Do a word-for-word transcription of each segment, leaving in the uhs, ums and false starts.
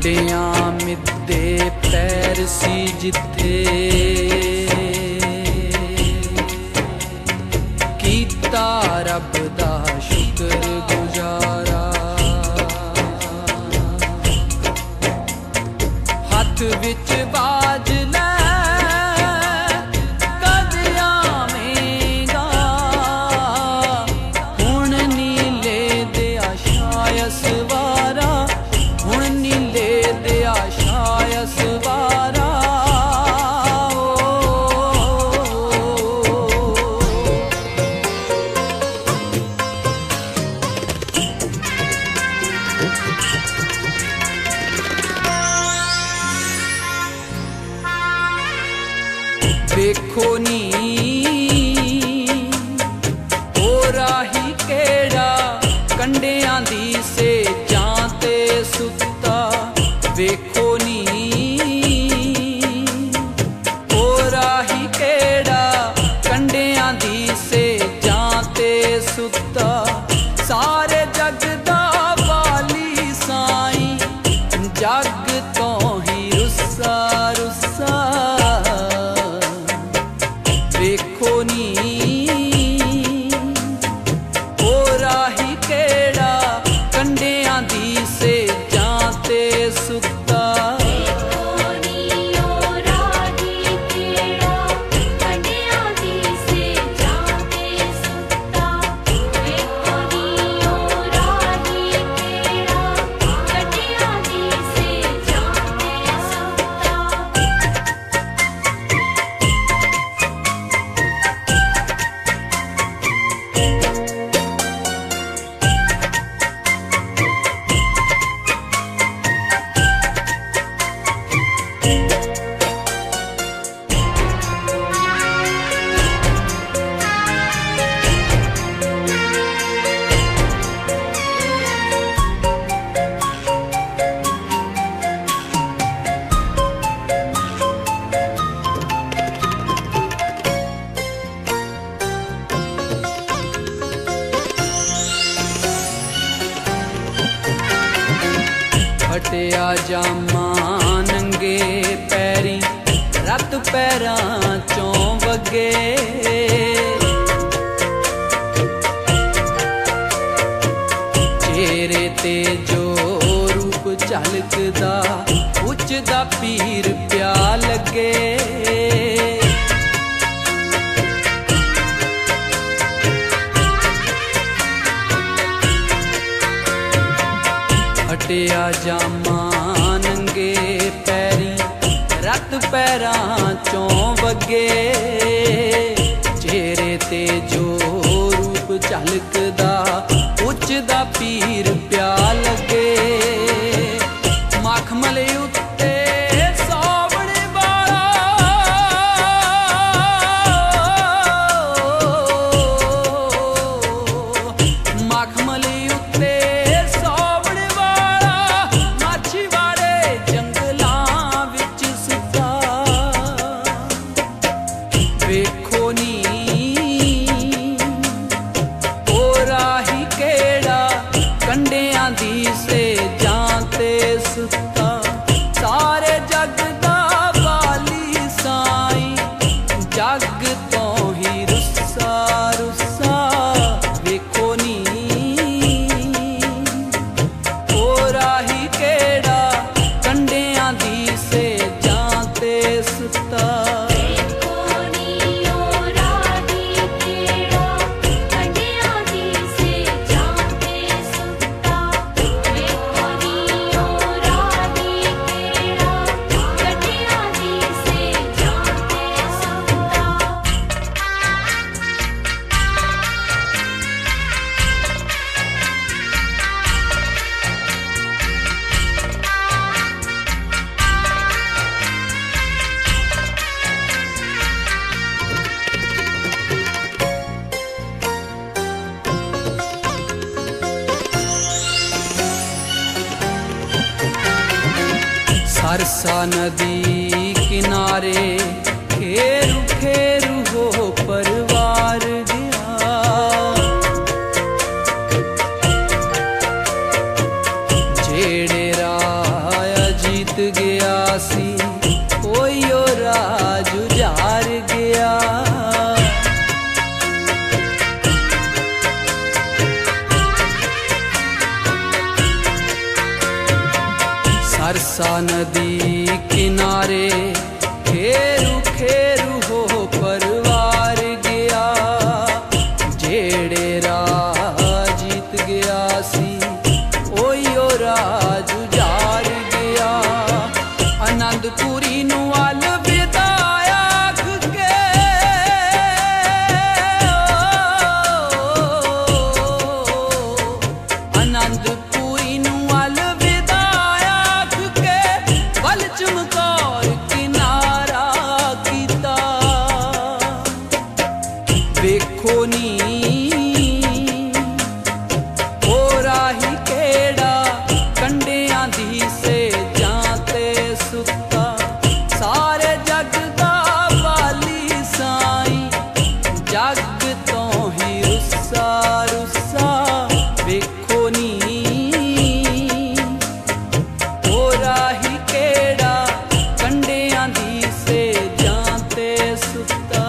कंडियां मिद्दे पैर सी जिथे कीता रब दा शुक्र गुजारा। हथ विच बाज ले कद आवेगा, हुण नीले दिया शायस वारा, हुण नीले दिया शायस वारा। देखो नी ओ राही केड़ा कंडियां दी से जाते सुता। देखो नी ओ राही केड़ा कंडियां दी से जाते सुता। सारे जग दा वाली साईं जग तो ही रुस्सा रुस्सा। देखो नी ओ राही केड़ा कंडियां दी से जाते सुता। फटिया जामा नंगे पैरी रत पैरां चों वगे। चेहरे ते जो रूप झलकदा उच दा पीर प्या लगे। फटिया जामा नंगे पैरी रत पैरां चों वगे। चेहरे ते जो रूप झलकदा उच दा पीर प्या लगे। मखमल उत्ते सावणे वाला मखमल उत्ते देखो नी ओ राही केड़ा कंडियां दी से जाते सुता। सारे जग दा वाली साईं जग तो ही रुस्सा रुस्सा। देखो नी ओ राही केड़ा कंडियां दी से जाते सुता। सरसा नदी किनारे खेरू खेरू हो परवार गया। जेड़े राह गया सी, कोई ओ राज उजार गया। सरसा नदी किनारे खेरू खेरू हो परवार गया, जेड़े राज जीत गया सी, ओई ओ राज उजार गया। आनंदपुरी नू अल विदाया आख के, आनंदपुरी नू अल विदाया आख के, बल चमकौर किनारा कीता। देखो नी ओ राही केड़ा कंडियां दी से जाते सुता, सारे जग दा वाली साई, जग तो ही रुस्सा रुस्सा। वेखो नी ओ राही केड़ा कंडियां दी से जाते सुता।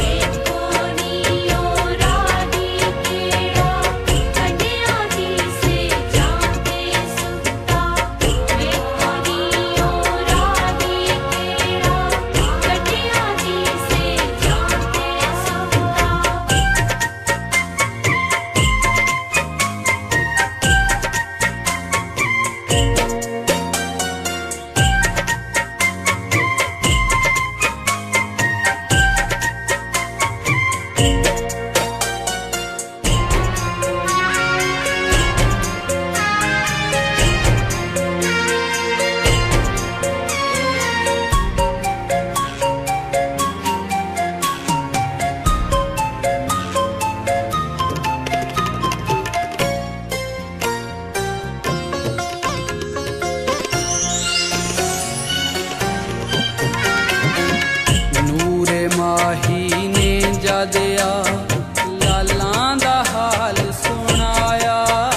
माही ने जदिया लालां दा हाल सुनाया,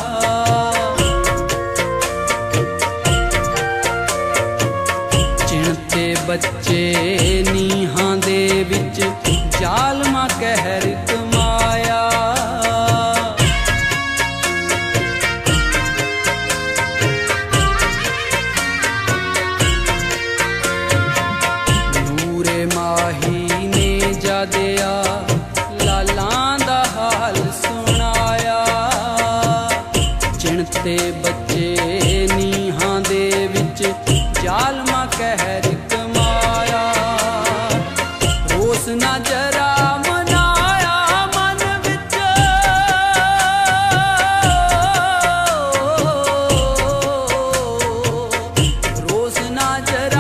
चिणते बच्चे नीहां दे विच जालमा कहर कमाया। नूरे माही जदिया लालां दा हाल सुनाया, चिणते बच्चे नीहां दे विच जालमा कहर कमाया। रोस ना जरा मनाया मन विच, रोस ना जरा